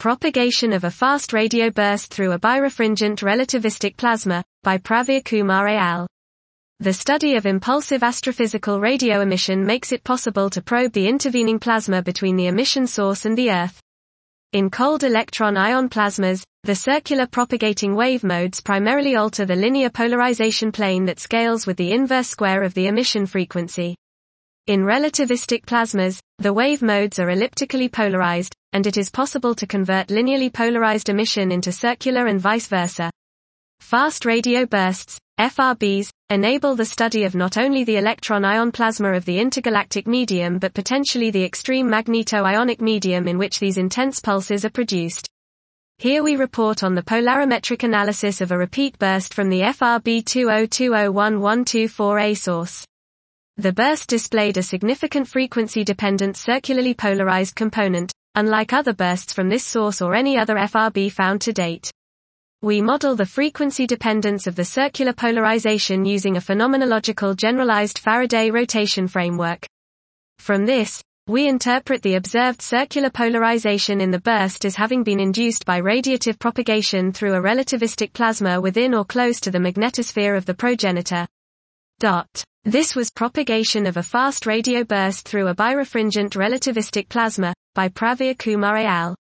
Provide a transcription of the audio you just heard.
Propagation of a fast radio burst through a birefringent relativistic plasma, by Pravir Kumar et al. The study of impulsive astrophysical radio emission makes it possible to probe the intervening plasma between the emission source and the Earth. In cold electron-ion plasmas, the circular propagating wave modes primarily alter the linear polarization plane that scales with the inverse square of the emission frequency. In relativistic plasmas, the wave modes are elliptically polarized, and it is possible to convert linearly polarized emission into circular and vice versa. Fast radio bursts, FRBs, enable the study of not only the electron-ion plasma of the intergalactic medium but potentially the extreme magneto-ionic medium in which these intense pulses are produced. Here we report on the polarimetric analysis of a repeat burst from the FRB 20201124A source. The burst displayed a significant frequency-dependent circularly polarized component, unlike other bursts from this source or any other FRB found to date. We model the frequency dependence of the circular polarization using a phenomenological generalized Faraday rotation framework. From this, we interpret the observed circular polarization in the burst as having been induced by radiative propagation through a relativistic plasma within or close to the magnetosphere of the progenitor. This was propagation of a fast radio burst through a birefringent relativistic plasma, by Pravir Kumar et al.